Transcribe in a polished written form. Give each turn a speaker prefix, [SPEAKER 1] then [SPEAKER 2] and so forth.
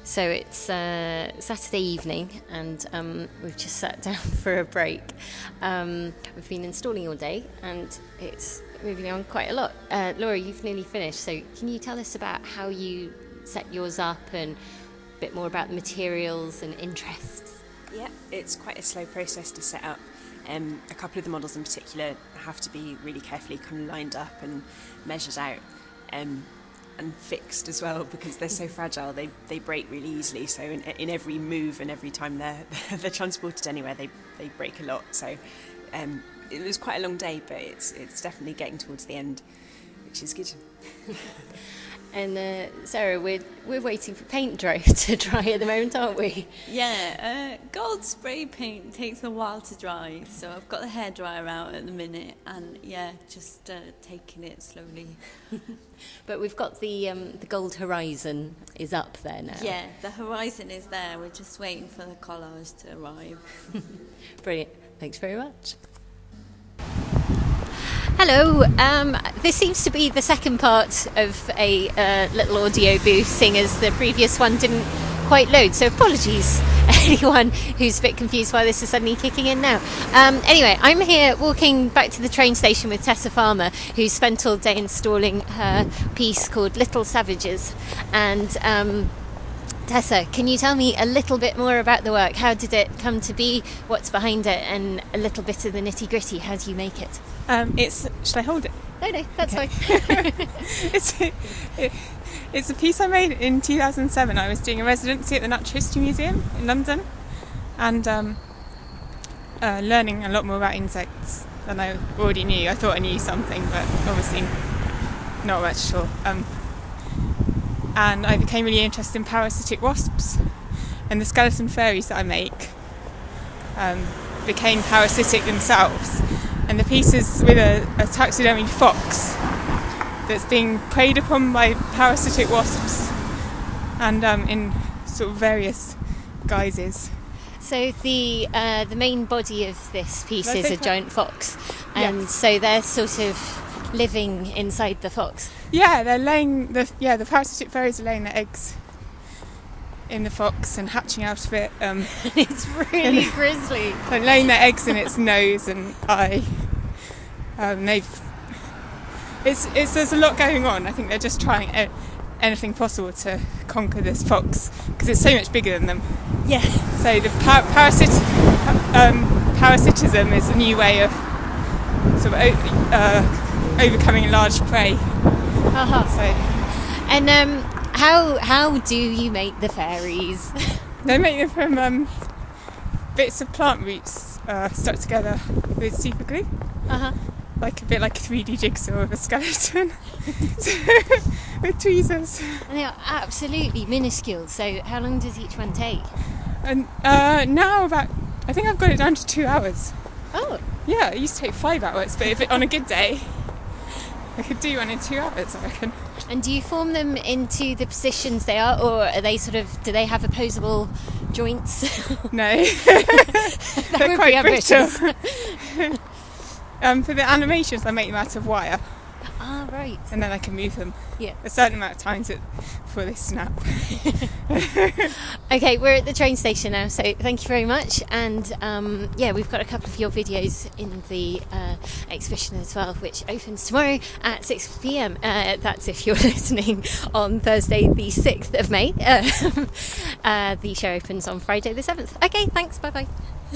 [SPEAKER 1] So it's Saturday evening, and we've just sat down for a break. We've been installing all day, and it's moving on quite a lot. Laura, you've nearly finished, so can you tell us about how you set yours up and a bit more about the materials and interests?
[SPEAKER 2] Yeah, it's quite a slow process to set up. A couple of the models in particular have to be really carefully kind of lined up and measured out. And fixed as well, because they're so fragile. They break really easily, so in every move and every time they're transported anywhere, they break a lot. So it was quite a long day, but it's definitely getting towards the end, which is good.
[SPEAKER 1] And Sarah, we're waiting for paint to dry at the moment, aren't we?
[SPEAKER 3] Yeah, gold spray paint takes a while to dry, so I've got the hairdryer out at the minute, and yeah, just taking it slowly.
[SPEAKER 1] But we've got the gold horizon is up there now.
[SPEAKER 3] Yeah, the horizon is there. We're just waiting for the collage to arrive.
[SPEAKER 1] Brilliant. Thanks very much. Hello, this seems to be the second part of a little audio booth, seeing as the previous one didn't quite load, so apologies anyone who's a bit confused why this is suddenly kicking in now. Anyway, I'm here walking back to the train station with Tessa Farmer, who spent all day installing her piece called Little Savages. And Tessa, can you tell me a little bit more about the work? How did it come to be? What's behind it? And a little bit of the nitty-gritty. How do you make it?
[SPEAKER 4] Should I hold it?
[SPEAKER 1] No, that's
[SPEAKER 4] okay.
[SPEAKER 1] Fine.
[SPEAKER 4] It's a piece I made in 2007. I was doing a residency at the Natural History Museum in London, and learning a lot more about insects than I already knew. I thought I knew something, but obviously not much sure. And I became really interested in parasitic wasps, and the skeleton fairies that I make became parasitic themselves. And the piece is with a taxidermied fox that's being preyed upon by parasitic wasps, and in sort of various guises.
[SPEAKER 1] So the main body of this piece is a giant fox, and
[SPEAKER 4] yes.
[SPEAKER 1] So they're sort of living inside the fox.
[SPEAKER 4] Yeah, they're laying the parasitic fairies are laying their eggs in the fox and hatching out of it.
[SPEAKER 1] It's really grisly.
[SPEAKER 4] Like laying their eggs in its nose and eye. There's a lot going on. I think they're just trying anything possible to conquer this fox because it's so much bigger than them.
[SPEAKER 1] Yeah.
[SPEAKER 4] So the parasitism is a new way of sort of overcoming a large prey.
[SPEAKER 1] Uh-huh.
[SPEAKER 4] So,
[SPEAKER 1] and how do you make the fairies?
[SPEAKER 4] They make them from bits of plant roots stuck together with super glue.
[SPEAKER 1] Uh-huh.
[SPEAKER 4] Like a bit like a 3D jigsaw of a skeleton with tweezers.
[SPEAKER 1] And they are absolutely minuscule. So how long does each one take?
[SPEAKER 4] And now I think I've got it down to 2 hours.
[SPEAKER 1] Oh.
[SPEAKER 4] Yeah, it used to take 5 hours, but on a good day, I could do one in 2 hours, I reckon.
[SPEAKER 1] And do you form them into the positions they are, or are they do they have opposable joints?
[SPEAKER 4] No.
[SPEAKER 1] That
[SPEAKER 4] They're
[SPEAKER 1] would
[SPEAKER 4] quite
[SPEAKER 1] be ambitious.
[SPEAKER 4] For the animations, I make them out of wire.
[SPEAKER 1] Ah, right.
[SPEAKER 4] And then I can move them
[SPEAKER 1] a
[SPEAKER 4] certain amount of times before they snap.
[SPEAKER 1] Okay, we're at the train station now, so thank you very much. And we've got a couple of your videos in the exhibition as well, which opens tomorrow at 6 p.m. That's if you're listening on Thursday the 6th of May. The show opens on Friday the 7th. Okay, thanks, bye-bye.